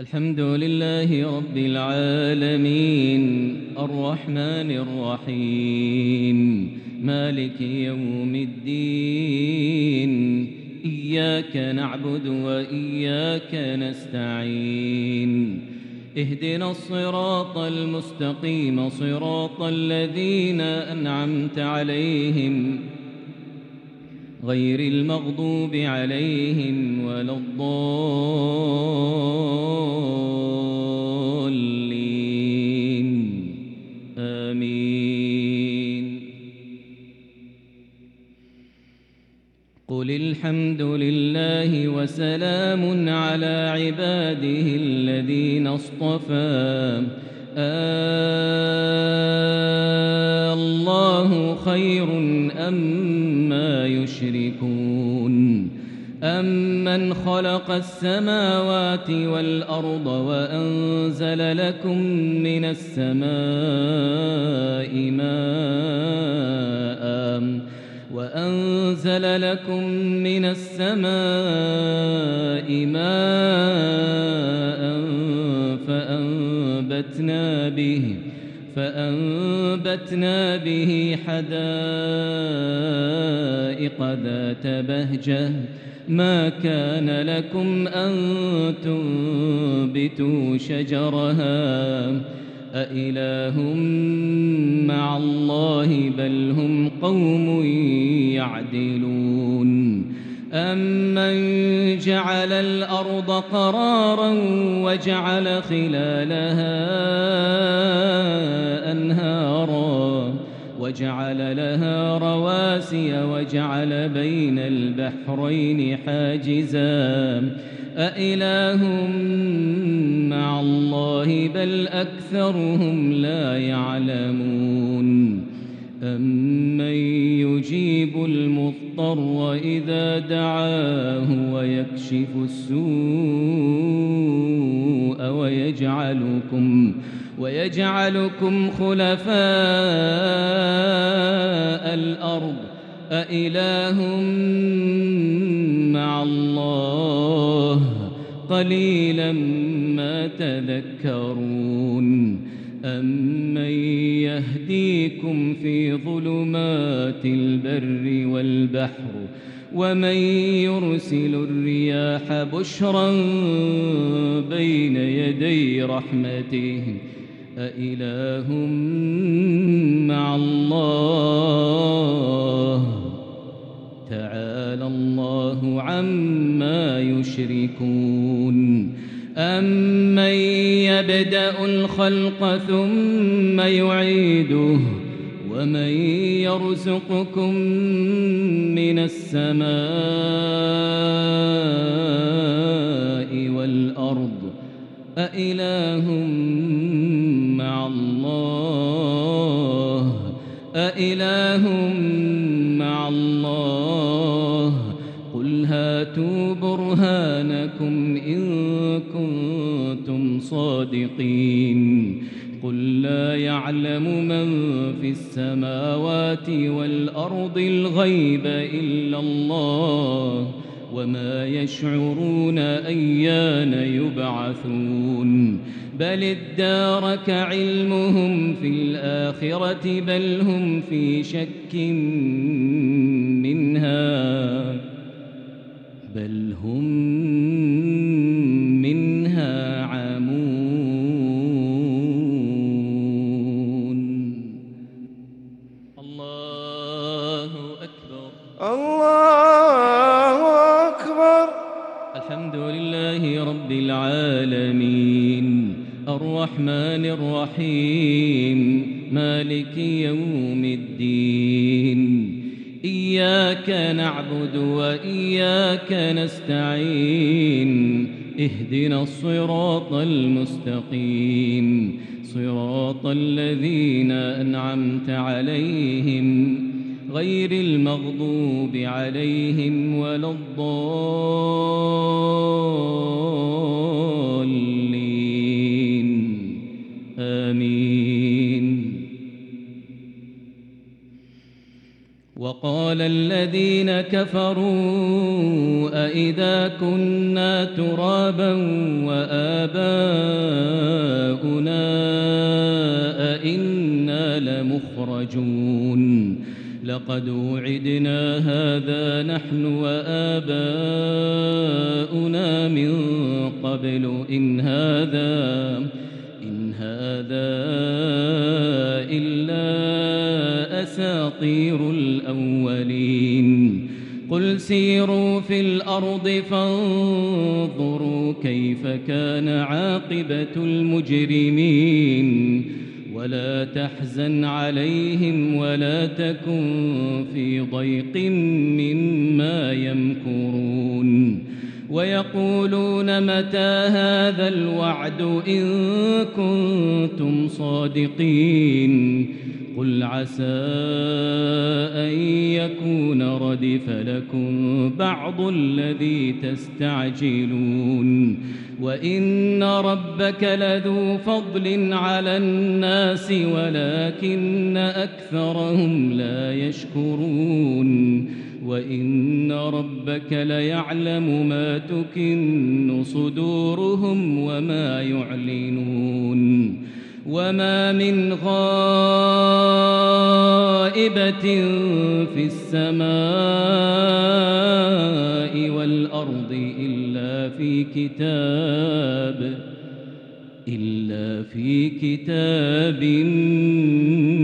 الحمد لله رب العالمين الرحمن الرحيم مالك يوم الدين إياك نعبد وإياك نستعين اهدنا الصراط المستقيم صراط الذين أنعمت عليهم غير المغضوب عليهم ولا الضالين آمين. قل الحمد لله وسلام على عباده الذين اصطفى الله خير أما يشركون أمن خلق السماوات والأرض وأنزل لكم من السماء ماء فأنبتنا به حدائق ذات بهجة ما كان لكم أن تنبتوا شجرها أإله مع الله بل هم قوم يعدلون أمن جعل الأرض قرارا وجعل خلالها أنهارا وجعل لها رواسي وجعل بين البحرين حاجزا أإله مع الله بل أكثرهم لا يعلمون أمن يجيب المضطر إذا دعاه ويكشف السوء ويجعلكم خلفاء الأرض أإله مع الله قليلا ما تذكرون أمن يهديكم في ظلمات البر والبحر ومن يرسل الرياح بشرا بين يدي رحمته أإله مع الله تعالى الله عما يشركون أمن يبدأ الخلق ثم يعيده ومن يرزقكم من السماء والأرض أإله مع الله قل هاتوا برهانكم إن كنتم صادقين قل لا يعلم من في السماوات والأرض الغيب إلا الله وما يشعرون أيان يبعثون بل ادارك علمهم في الآخرة بل هم في شك منها عمون. الله أكبر الله أكبر. الحمد لله رب العالمين الرحمن الرحيم مالك يوم الدين إياك نعبد وإياك نستعين اهدنا الصراط المستقيم صراط الذين أنعمت عليهم غير المغضوب عليهم ولا الضالين آمين. وقال الذين كفروا أئذا كنا ترابا وآباؤنا أئنا لمخرجون لقد وعدنا هذا نحن وآباؤنا من قبل إن هذا إلا أساطير الأولين قل سيروا في الأرض فانظروا كيف كان عاقبة المجرمين ولا تحزن عليهم ولا تكن في ضيق مما يمكرون ويقولون متى هذا الوعد إن كنتم صادقين قل عسى أن يكون ردف لكم بعض الذي تستعجلون وإن ربك لذو فضل على الناس ولكن أكثرهم لا يشكرون وإن ربك ليعلم ما تكن صدورهم وما يعلنون وما من غائبة في السماء والأرض إلا في كتاب